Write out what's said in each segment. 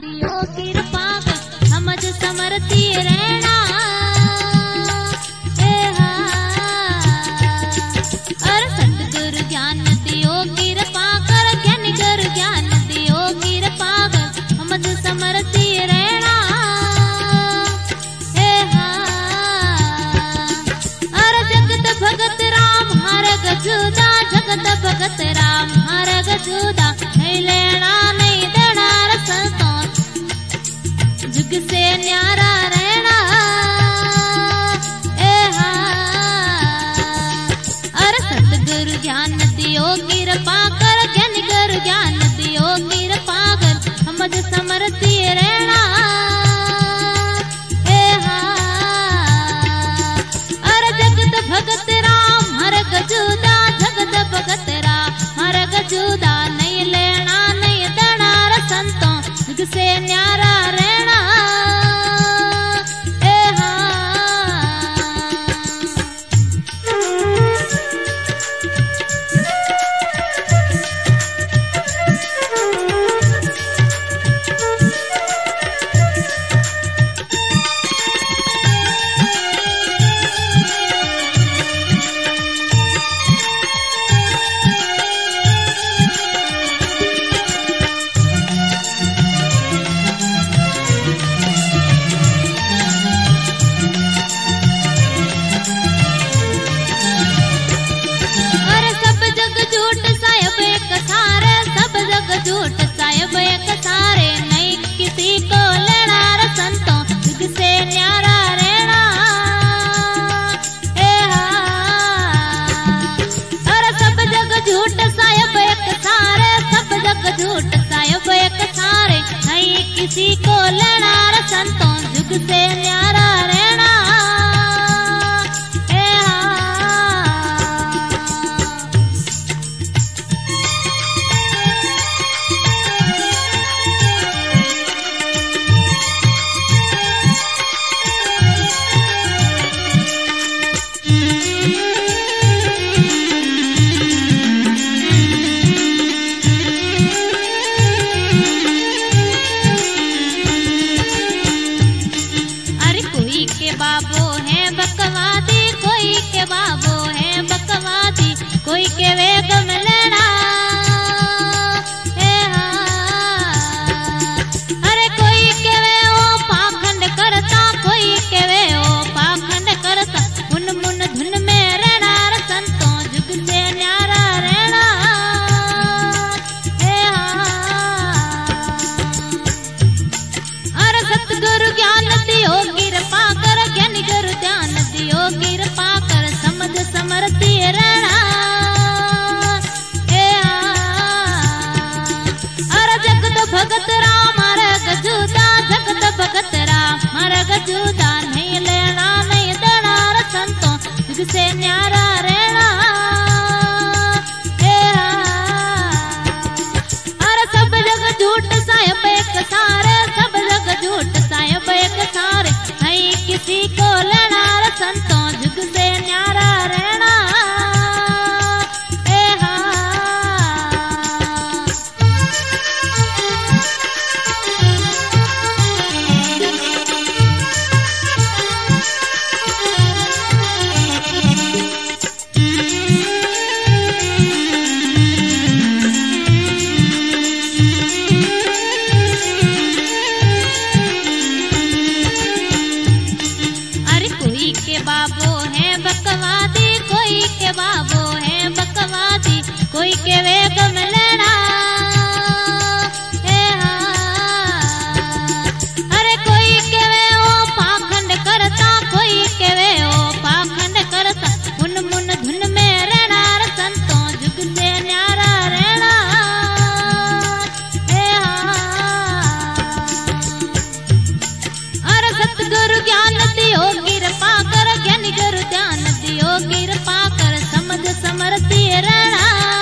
दियो कृपा कर समझ समरती रहना। अरे सतगुरु ज्ञान दियो कृपा कर ज्ञानी गुरु ज्ञान दियो कृपा कर समझ समरती रहना। अरे जगत भगत राम हर गजुदा जगत भगत राम हर गजुदा नहीं लेना नहीं देना संतों जुग से न्यारा रहना। अरे सतगुरु ज्ञान दियो कृपा कर ज्ञानी गुरु ज्ञान दियो कृपा कर समझ समरती रहना। अरे जगत भगत राम हर गजुदा जगत भगत राम हर गजुदा नहीं लेना नहीं देना संतों जुग से न्यारा रहना। झूठ साहिब एक सारे नहीं किसी को लेना संतों जुग से न्यारा रहना। अरे सब जग झूठ साहिब एक सारे सब जग झूठ साहिब एक सारे नहीं किसी को लेना संतों जुग से न्यारा रहना। कोई के वेग में लेना। अरे कोई के वे ओ पाखंड करता कोई के वे ओ पाखंड करता मुन मुन धुन में रहना संतों जुग से न्यारा रहना। अरे सतगुरु ज्ञान दियो कृपा कर ज्ञानी गुरु ज्ञान दियो कृपा कर समझ समरती रहना। भगत राम हर गजुदा जगत भगत राम हर गजुदा नहीं लेना नहीं देना संतों जुग से न्यारा रहना। अरे सब जग झूठ साहिब एक सारे सब जग झूठ साहिब एक सारे नहीं किसी को लेना संतों जुग से न्यारा रहना। बाबो है बकवादी कोई के बाबो है बकवादी कोई के वेग में लेना। अरे कोई के वे ओ पाखंड करता कोई के वे ओ पाखंड करता मुन मुन धुन में रहना संतों जुग से न्यारा रहना। अरे सतगुरु ज्ञान दियो कृपा कर ज्ञानी गुरु ज्ञान दियो कृपा कर समझ समरती रहना।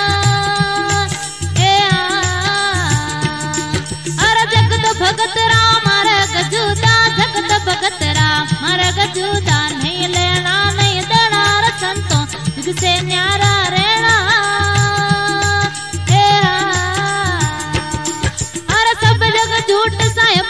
अरे जगत भगत राम हर गजुदा जगत भगत राम हर गजुदा नहीं लेना नहीं देना संतों जुग से न्यारा रहना। अरे सब जग झूठ साहिब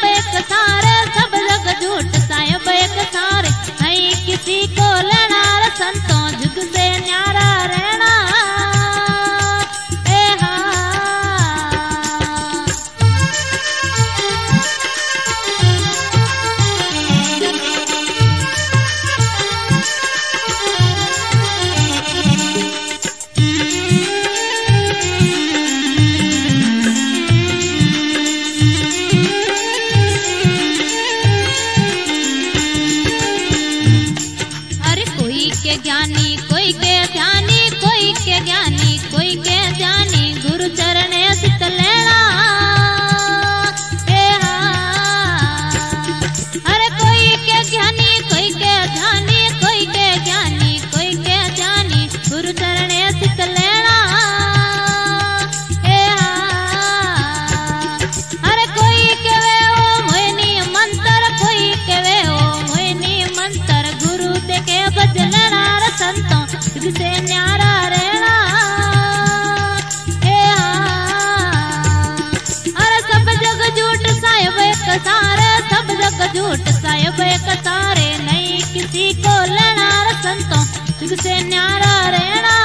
सारे सब जग झूठ साहेब एक सारे नहीं किसी को लेना रे संतों जुग से न्यारा रहना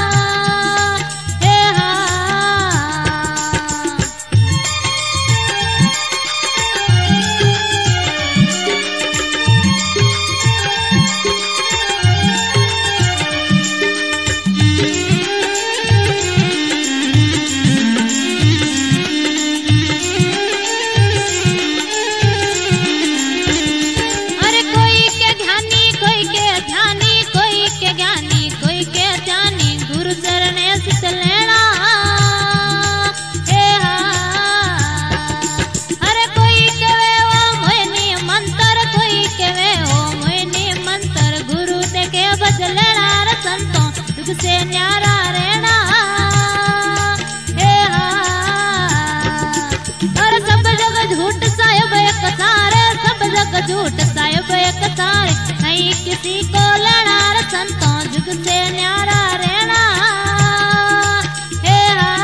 हे से न्यारा रहना हे और सब जग झूठ साहेब एक सारे सब जग झूठ साहेब एक सारे नहीं किसी को लेना रे संतों जुग से न्यारा रहना हे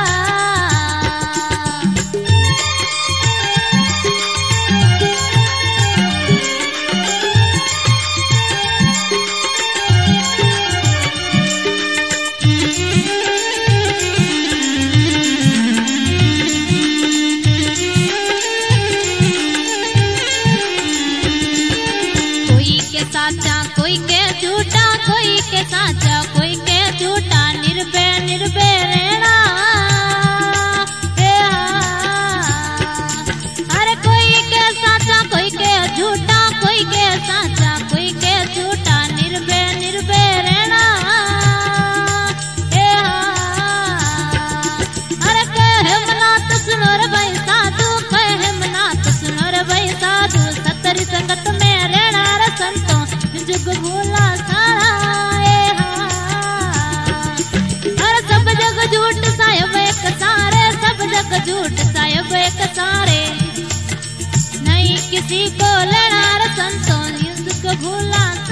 साचा कोई के झूठा कोई के साचा कोई के झूठा निर्भय निर्भय रहना अरे कोई के साचा कोई के झूठा कोई के साचा कोई के झूठा निर्भय निर्भय रहना अरे कहे मनात सुनो रे भाई साधु कहे मनात सुनो रे भाई साधु सतरी संगत में रहना रे संतों जुग भूला सारा अरे सब जग झूठ साहेब एक सारे सब जग झूठ साहेब एक सारे नहीं किसी को लेना रे संतों जुग भूला